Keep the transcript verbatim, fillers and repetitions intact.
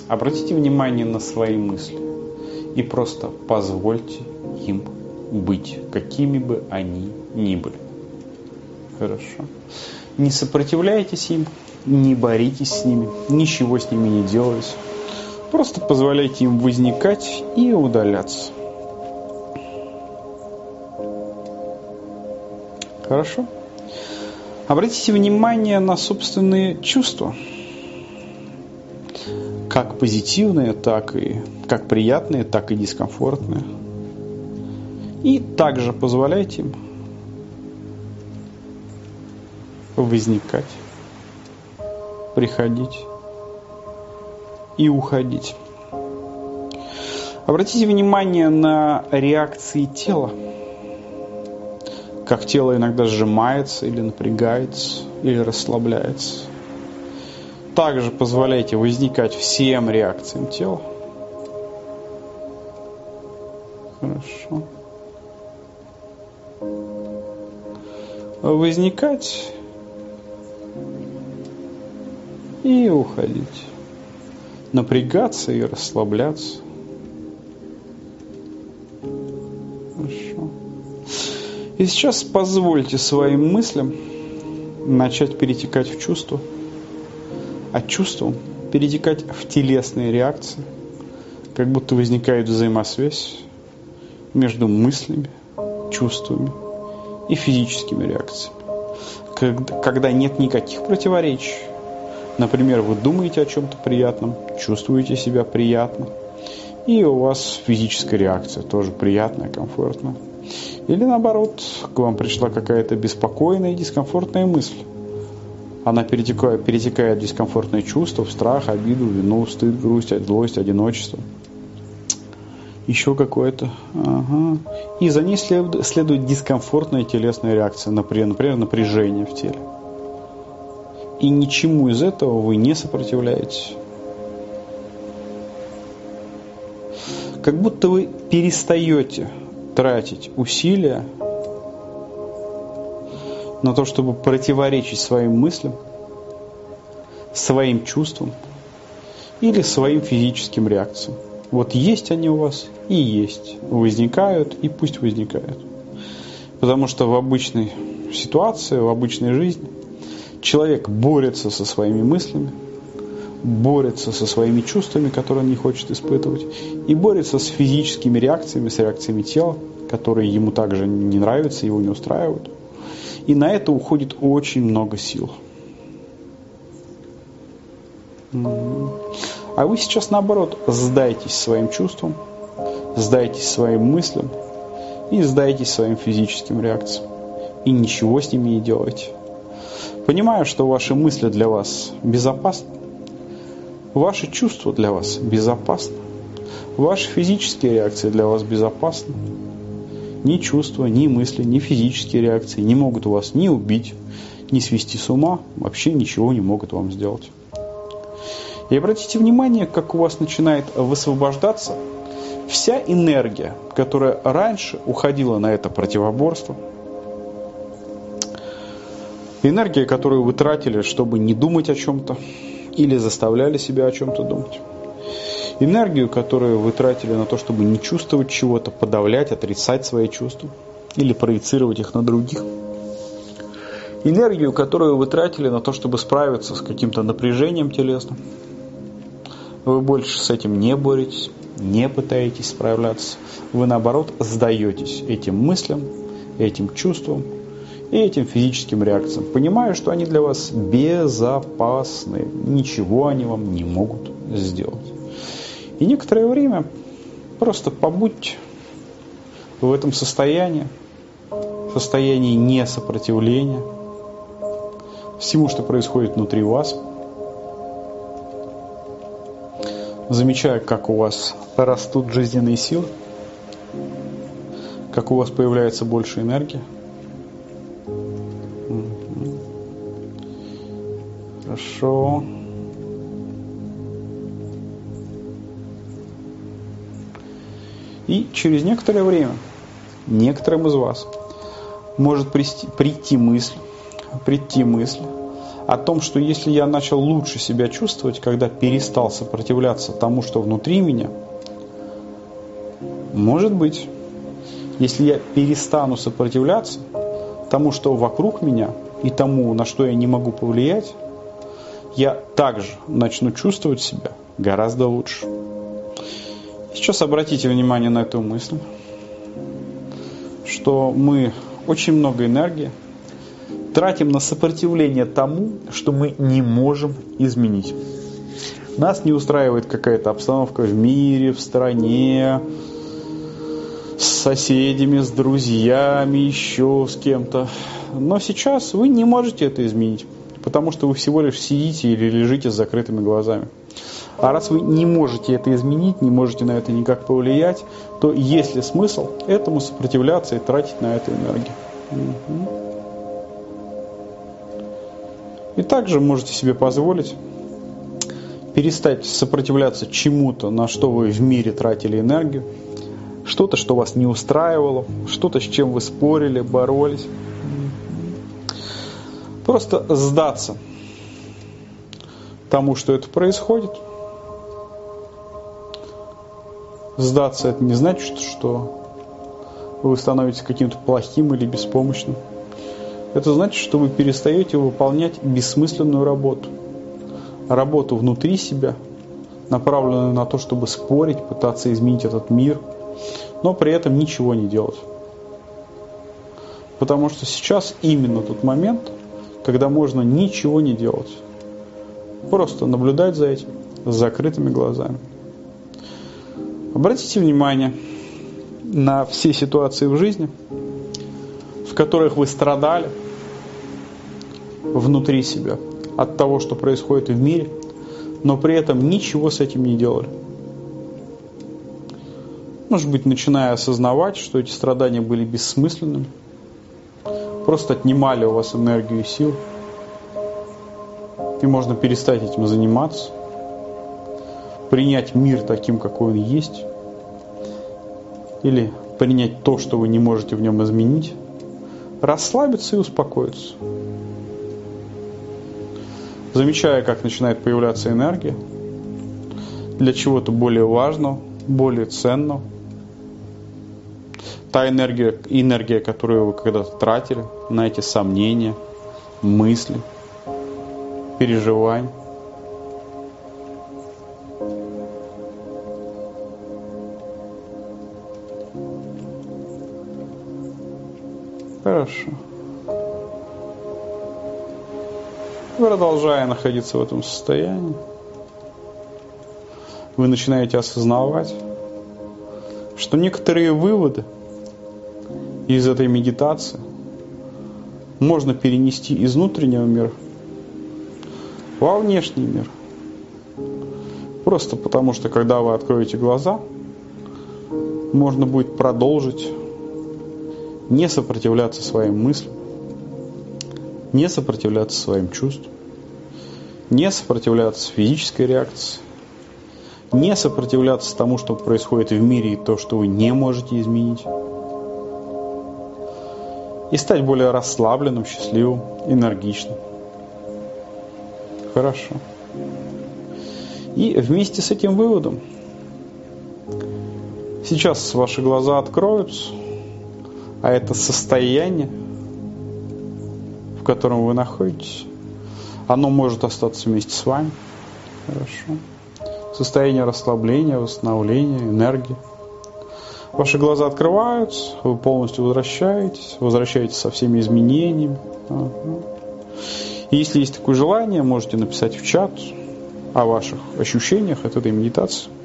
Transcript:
Обратите внимание на свои мысли и просто позвольте им быть, какими бы они ни были. Хорошо. Не сопротивляйтесь им, не боритесь с ними, ничего с ними не делайте. Просто позволяйте им возникать и удаляться. Хорошо? Обратите внимание на собственные чувства. Как позитивные, так и как приятные, так и дискомфортные. И также позволяйте им возникать, приходить и уходить. Обратите внимание на реакции тела. Как тело иногда сжимается или напрягается, или расслабляется. Также позволяйте возникать всем реакциям тела. Хорошо. Возникать и уходить. Напрягаться и расслабляться. Хорошо. И сейчас позвольте своим мыслям начать перетекать в чувства, а чувствам перетекать в телесные реакции, как будто возникает взаимосвязь между мыслями, чувствами и физическими реакциями. Когда нет никаких противоречий. Например, вы думаете о чем-то приятном, чувствуете себя приятно, и у вас физическая реакция тоже приятная, комфортная. Или наоборот, к вам пришла какая-то беспокойная и дискомфортная мысль. Она перетекает, перетекает в дискомфортные чувства, в страх, обиду, вину, стыд, грусть, злость, одиночество. Еще какое-то. Ага. И за ней следует, следует дискомфортная телесная реакция, например, например, напряжение в теле. И ничему из этого вы не сопротивляетесь. Как будто вы перестаете тратить усилия на то, чтобы противоречить своим мыслям, своим чувствам или своим физическим реакциям. Вот есть они у вас и есть. Возникают и пусть возникают. Потому что в обычной ситуации, в обычной жизни человек борется со своими мыслями, борется со своими чувствами, которые он не хочет испытывать, и борется с физическими реакциями, с реакциями тела, которые ему также не нравятся, его не устраивают. И на это уходит очень много сил. А вы сейчас, наоборот, сдайтесь своим чувствам, сдайтесь своим мыслям и сдайтесь своим физическим реакциям. И ничего с ними не делайте. Понимаю, что ваши мысли для вас безопасны, ваши чувства для вас безопасны, ваши физические реакции для вас безопасны. Ни чувства, ни мысли, ни физические реакции не могут вас ни убить, ни свести с ума, вообще ничего не могут вам сделать. И обратите внимание, как у вас начинает высвобождаться вся энергия, которая раньше уходила на это противоборство. Энергия, которую вы тратили, чтобы не думать о чем-то или заставляли себя о чем-то думать. Энергию, которую вы тратили на то, чтобы не чувствовать чего-то, подавлять, отрицать свои чувства или проецировать их на других. Энергию, которую вы тратили на то, чтобы справиться с каким-то напряжением телесным. Вы больше с этим не боретесь, не пытаетесь справляться. Вы, наоборот, сдаетесь этим мыслям, этим чувствам и этим физическим реакциям, понимая, что они для вас безопасны. Ничего они вам не могут сделать. И некоторое время просто побудьте в этом состоянии, состоянии несопротивления всему, что происходит внутри вас, замечая, как у вас растут жизненные силы, как у вас появляется больше энергии. Хорошо. И через некоторое время некоторым из вас может прийти, прийти мысль, прийти мысль о том, что если я начал лучше себя чувствовать, когда перестал сопротивляться тому, что внутри меня, может быть, если я перестану сопротивляться тому, что вокруг меня, и тому, на что я не могу повлиять, я также начну чувствовать себя гораздо лучше. Сейчас обратите внимание на эту мысль, что мы очень много энергии тратим на сопротивление тому, что мы не можем изменить. Нас не устраивает какая-то обстановка в мире, в стране, с соседями, с друзьями, еще с кем-то. Но сейчас вы не можете это изменить, потому что вы всего лишь сидите или лежите с закрытыми глазами. А раз вы не можете это изменить, не можете на это никак повлиять, то есть ли смысл этому сопротивляться и тратить на это энергию? Угу. И также можете себе позволить перестать сопротивляться чему-то, на что вы в мире тратили энергию, что-то, что вас не устраивало, что-то, с чем вы спорили, боролись. Просто сдаться тому, что это происходит. Сдаться — это не значит, что вы становитесь каким-то плохим или беспомощным. Это значит, что вы перестаете выполнять бессмысленную работу. Работу внутри себя, направленную на то, чтобы спорить, пытаться изменить этот мир, но при этом ничего не делать. Потому что сейчас именно тот момент, когда можно ничего не делать. Просто наблюдать за этим с закрытыми глазами. Обратите внимание на все ситуации в жизни, в которых вы страдали внутри себя от того, что происходит в мире, но при этом ничего с этим не делали. Может быть, начиная осознавать, что эти страдания были бессмысленными, просто отнимали у вас энергию и сил, и можно перестать этим заниматься, принять мир таким, какой он есть, или принять то, что вы не можете в нем изменить, расслабиться и успокоиться. Замечая, как начинает появляться энергия для чего-то более важного, более ценного. Та энергия, энергия, которую вы когда-то тратили на эти сомнения, мысли, переживания. Хорошо. Продолжая находиться в этом состоянии, вы начинаете осознавать, что некоторые выводы из этой медитации можно перенести из внутреннего мира во внешний мир. Просто потому, что когда вы откроете глаза, можно будет продолжить не сопротивляться своим мыслям, не сопротивляться своим чувствам, не сопротивляться физической реакции, не сопротивляться тому, что происходит в мире и то, что вы не можете изменить. И стать более расслабленным, счастливым, энергичным. Хорошо. И вместе с этим выводом сейчас ваши глаза откроются, а это состояние, в котором вы находитесь, оно может остаться вместе с вами. Хорошо. Состояние расслабления, восстановления, энергии. Ваши глаза открываются, вы полностью возвращаетесь, возвращаетесь со всеми изменениями. Ага. И если есть такое желание, можете написать в чат о ваших ощущениях от этой медитации.